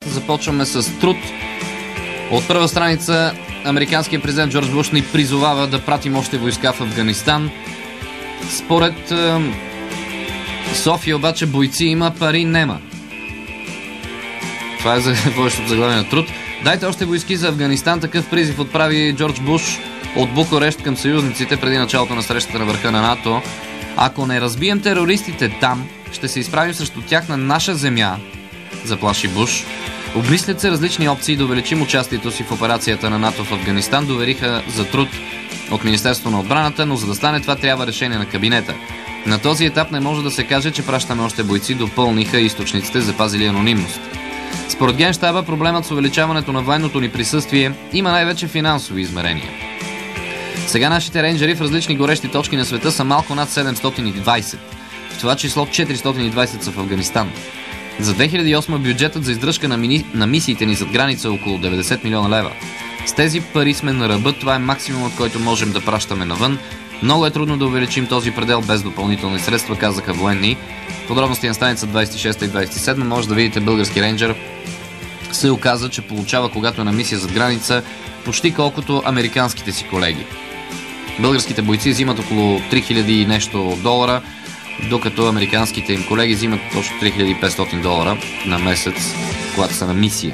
Започваме с труд. От първа страница американският президент Джордж Буш ни призовава да пратим още войска в Афганистан. Според София обаче бойци има, пари нема. Това е водещото заглавие на труд. Дайте още войски за Афганистан. Такъв призив отправи Джордж Буш от Букурещ към съюзниците преди началото на срещата на върха на НАТО. Ако не разбием терористите там, ще се изправим срещу тях на наша земя, заплаши Буш. Обмислят се различни опции да увеличим участието си в операцията на НАТО в Афганистан, довериха за труд от Министерството на отбраната, но за да стане това трябва решение на кабинета. На този етап не може да се каже, че пращаме още бойци, допълниха източниците, запазили анонимност. Според Генщаба проблемът с увеличаването на военното ни присъствие има най-вече финансови измерения. Сега нашите рейнджери в различни горещи точки на света са малко над 720. В това число 420 са в Афганистан. За 2008 бюджетът за издръжка на мисиите ни зад граница е около 90 милиона лева. С тези пари сме на ръба, това е максимумът, който можем да пращаме навън. Много е трудно да увеличим този предел без допълнителни средства, казаха военни. Подробности на страница 26 и 27 може да видите български рейнджер се оказа, че получава, когато е на мисия зад граница, почти колкото американските си колеги. Българските бойци взимат около 3000 и нещо долара, докато американските им колеги взимат точно 3500 долара на месец, когато са на мисия.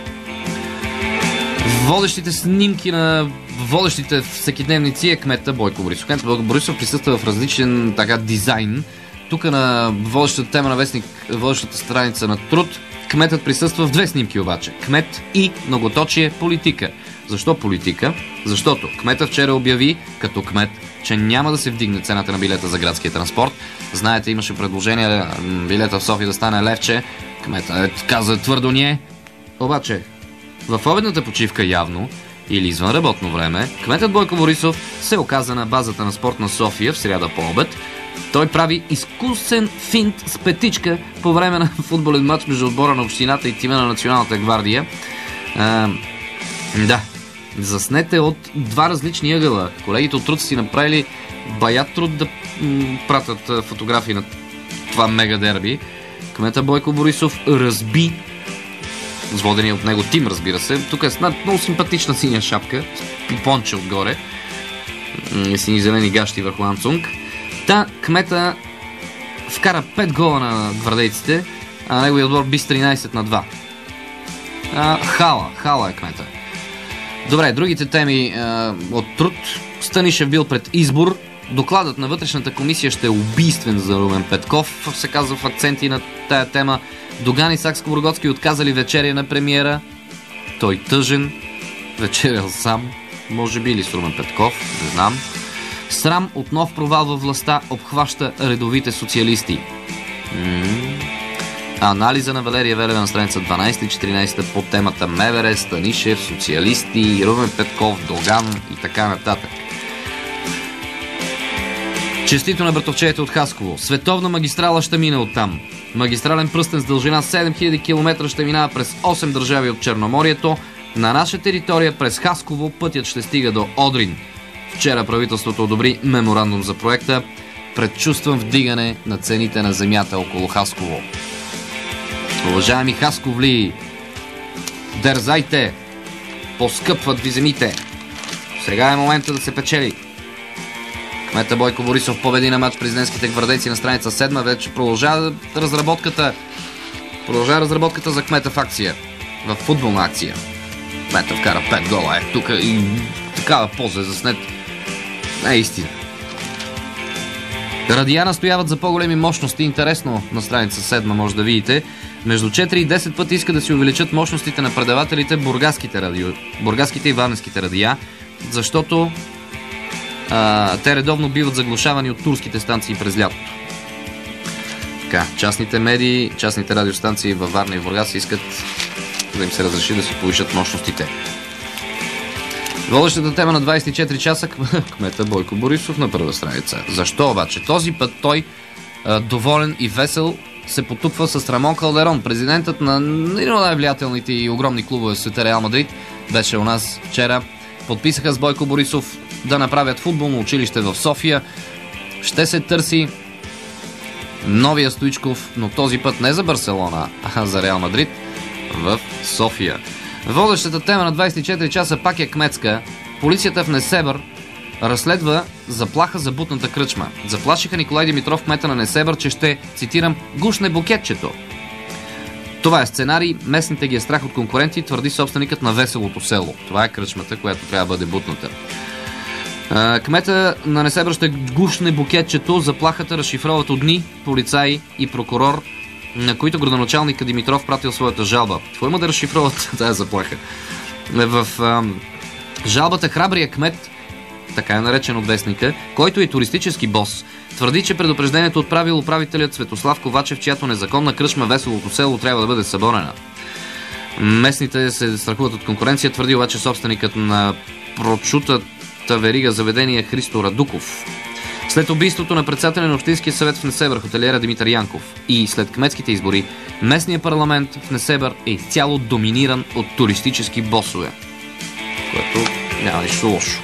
Водещите снимки на водещите всекидневници е кмета Бойко Борисов. Кметът Бойко Борисов присъства в различен дизайн. Тук на водещата тема на вестник, водещата страница на труд, кметът присъства в две снимки обаче. Кмет и многоточие политика. Защо политика? Защото кметът вчера обяви като кмет, че няма да се вдигне цената на билета за градския транспорт. Знаете, имаше предложение билета в София да стане левче. Кметът каза твърдо не. Обаче, в обедната почивка явно или извън работно време, кметът Бойко Борисов се оказа на базата на Спортна София в сряда по обед. Той прави изкусен финт с петичка по време на футболен матч между отбора на общината и тима на Националната гвардия. Заснете от два различни ъгъла. Колегите от труд си направили баят труд да пратят фотографии на това мега дерби. Кмета Бойко Борисов разби водения от него тим, разбира се. Тук е с много симпатична синя шапка, с пипонче отгоре, сини зелени гащи върху анцунг. Кмета вкара 5 гола на гвардейците, а неговият отбор би с 13-2. Хала е кмета. Добре, другите теми от труд. Станишев бил пред избор. Докладът на вътрешната комисия ще е убийствен за Румен Петков, се казва в акценти на тая тема. Доган и Сакскобургготски отказали вечеря на премиера. Той тъжен, вечерял сам, може би или с Румен Петков, не знам. Срам от нов провал във властта обхваща редовите социалисти. Анализа на Валерия Велева на страница 12-14 по темата МВР, Станишев, социалисти, Румен Петков, Доган и така нататък. Честито на братовчеите от Хасково. Световна магистрала ще мине оттам. Магистрален пръстен с дължина 7000 км ще минава през 8 държави от Черноморието. На наша територия през Хасково пътят ще стига до Одрин. Вчера правителството одобри меморандум за проекта. Предчувствам вдигане на цените на земята около Хасково. Уважаеми хасковли, дързайте! Поскъпват ви земите. Сега е момента да се печели. Кмета Бойко Борисов победи на матч президентските гвардейци на страница 7. Вече продължава разработката за кмета в акция. В футболна акция. Кмета вкара 5 гола. Тук и такава поза е заснет. Не е истина. Радиа настояват за по-големи мощности. Интересно, на страница 7 може да видите. Между 4 и 10 пъти иска да си увеличат мощностите на предавателите бургаските и варненските радиа, защото те редовно биват заглушавани от турските станции през лятото. Така, частните медии, частните радиостанции във Варна и Бургас искат да им се разреши да си повишат мощностите. Водещата тема на 24 часа кмета Бойко Борисов на първа страница. Защо обаче? Този път той, доволен и весел, се потупва с Рамон Калдерон, президентът на един от най-влиятелните и огромни клубове в света Реал Мадрид. Беше у нас вчера. Подписаха с Бойко Борисов да направят футболно училище в София. Ще се търси новия Стоичков, но този път не за Барселона, а за Реал Мадрид. в София. Водещата тема на 24 часа пак е кметска. Полицията в Несебър разследва заплаха за бутната кръчма. Заплашиха Николай Димитров, кмета на Несебър, че ще, цитирам, гушне букетчето. Това е сценарий, местните ги е страх от конкуренти, твърди собственикът на Веселото село. Това е кръчмата, която трябва да бъде бутната. Кмета на Несебър ще гушне букетчето. Заплахата разшифроват огни, полицаи и прокурор, на които градоначалника Димитров пратил своята жалба. Какво има да разшифроват тази заплаха? В жалбата храбрия кмет, така е наречен от вестника, който е туристически бос, твърди, че предупреждението отправил управителят Светослав Ковачев, чиято незаконна кръчма Веселото село трябва да бъде съборена. Местните се страхуват от конкуренция, твърди обаче собственикът на прочутата верига заведение Христо Радуков. След убийството на председателя на Общинския съвет в Несебър, хотелиера Димитър Янков, и след кметските избори, местният парламент в Несебър е изцяло доминиран от туристически босове, което няма нищо лошо.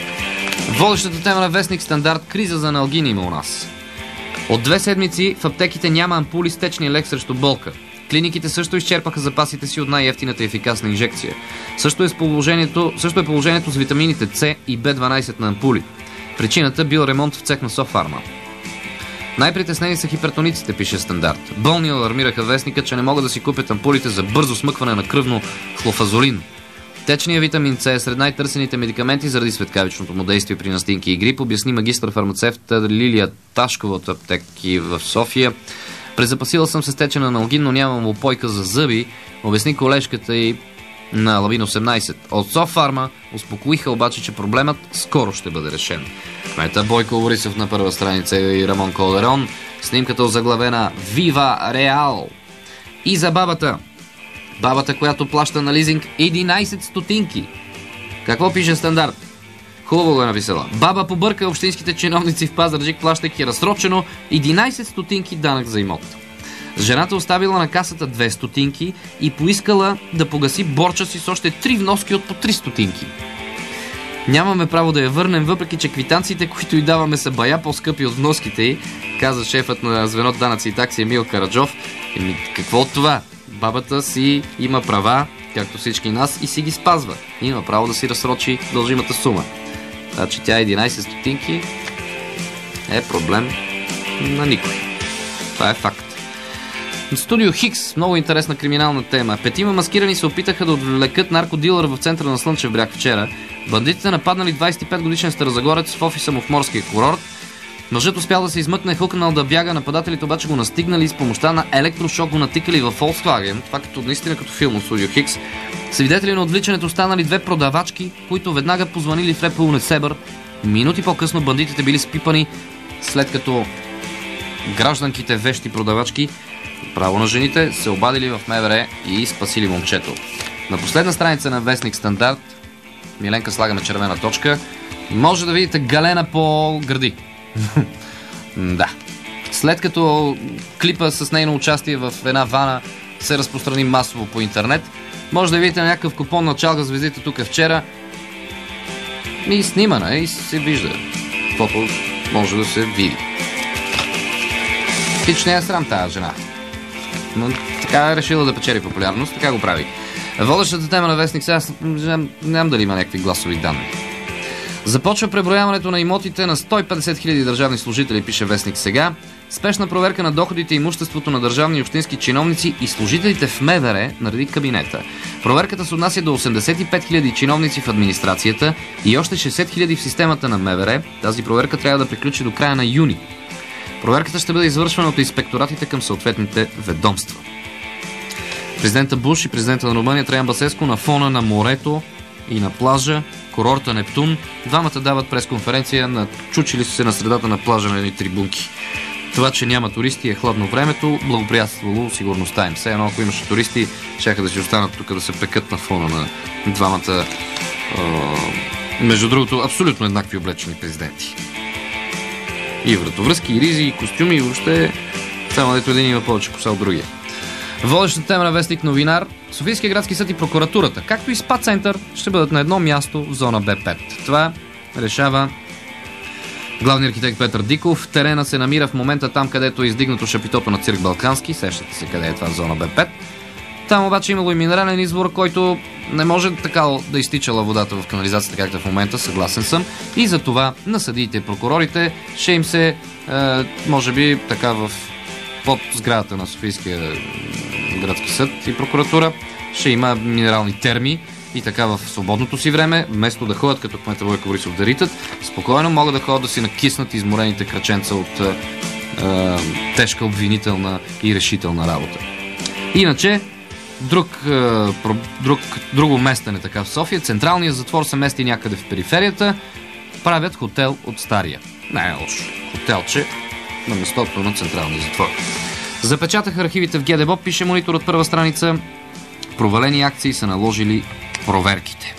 Водещата тема на вестник Стандарт: криза за аналгин има у нас. От 2 седмици в аптеките няма ампули с течния лек срещу болка. Клиниките също изчерпаха запасите си от най-евтината и ефикасна инжекция. Също е положението с витамините С и B12 на ампули. Причината бил ремонт в цех на Софарма. Най-притеснени са хипертониците, пише Стандарт. Болни алармираха вестника, че не могат да си купят ампулите за бързо смъкване на кръвно хлофазолин. Течният витамин С е сред най-търсените медикаменти заради светкавичното му действие при настинки и грип, обясни магистър-фармацевта Лилия Ташкова от аптеки в София. Презапасила съм се с течен аналгин, но нямам упойка за зъби, обясни колежката и на Лавин 18. От Софарма успокоиха обаче, че проблемът скоро ще бъде решен. Кмета Бойко Борисов на първа страница и Рамон Колдерон. Снимката озаглавена Вива Реал. И за бабата. Бабата, която плаща на лизинг 11 стотинки. Какво пише Стандарт? Хубаво го е написала. Баба побърка общинските чиновници в Пазарджик, плащайки разсрочено 11 стотинки данък за имот. Жената оставила на касата 2 стотинки и поискала да погаси борча си с още 3 вноски от по 3 стотинки. Нямаме право да я върнем, въпреки че квитанциите, които й даваме, са бая по-скъпи от вноските й, каза шефът на звено данъци и такси Емил Караджов. Какво от това? Бабата си има права, както всички нас, и си ги спазва. Има право да си разсрочи дължимата сума. Значи тя 11 стотинки е проблем на никой. Това е факт. Студио Хикс, много интересна криминална тема. 5 маскирани се опитаха да отвлекат наркодилър в центъра на Слънчев бряг вчера. Бандитите нападнали 25-годишен старозагорец в офиса му в морския курорт. Мъжът успял да се измъкне, хукнал да бяга, нападателите обаче го настигнали и с помощта на електрошок го натикали в Volkswagen. Това наистина като филм от Студио Хикс. Свидетели на отвличането станали 2 продавачки, които веднага позвонили в РПУ Несебър. Минути по-късно бандитите били спипани, след като гражданките вещи продавачки, право на жените, се обадили в МВР и спасили момчето. На последна страница на вестник Стандарт, Миленка слагаме червена точка, може да видите Галена по гърди. Да. След като клипа с нейно участие в една вана се разпространи масово по интернет, може да видите някакъв купон на чалга звездите тук вчера и снимана и се вижда. Каквото може да се види. Хич не е срам тази жена. Но така е решила да печели популярност, така го прави. Водещата тема на вестник, сега не знам дали има някакви гласови данни. Започва преброяването на имотите на 150 000 държавни служители, пише вестник сега. Спешна проверка на доходите и имуществото на държавни и общински чиновници и служителите в МВР нареди кабинета. Проверката се отнася до 85 000 чиновници в администрацията и още 60 000 в системата на МВР. Тази проверка трябва да приключи до края на юни. Проверката ще бъде извършвана от инспекторатите към съответните ведомства. Президента Буш и президента на Румъния Траян Басеско на фона на морето и на плажа, курорта Нептун, двамата дават пресконференция, начучили се на средата на плажа на едни трибунки. Това, че няма туристи, е хладно времето, благоприятствало сигурността им. Все едно, ако имаше туристи, щяха да си останат тук да се пекат на фона на двамата, между другото, абсолютно еднакви облечени президенти. И вратовръзки, и ризи, и костюми, и въобще, само дето един има повече коса от другия. Водещата тема на вестник Новинар: Софийския градски съд и прокуратурата, както и СПА център, ще бъдат на едно място в зона Б5. Това решава главният архитект Петър Диков. Терена се намира в момента там, където е издигнато шапитото на цирк Балкански. Сещате се къде е това зона Б5. Там обаче имало и минерален извор, който не може така да изтичала водата в канализацията, както в момента, съгласен съм. И за това на съдиите и прокурорите ще им се, може би, така под сградата на Софийския градски съд и прокуратура, ще има минерални терми и така в свободното си време, вместо да ходят като кмета Бойко Борисов да ритат, спокойно могат да ходят да си накиснат изморените краченца от тежка обвинителна и решителна работа. Иначе, друго местене така в София, централният затвор се мести някъде в периферията, правят хотел от стария. Не е лошо. Хотелче на местото на централния затвор. Запечатаха архивите в ГДБОП, пише Монитор от първа страница. Провалени акции са наложили проверките.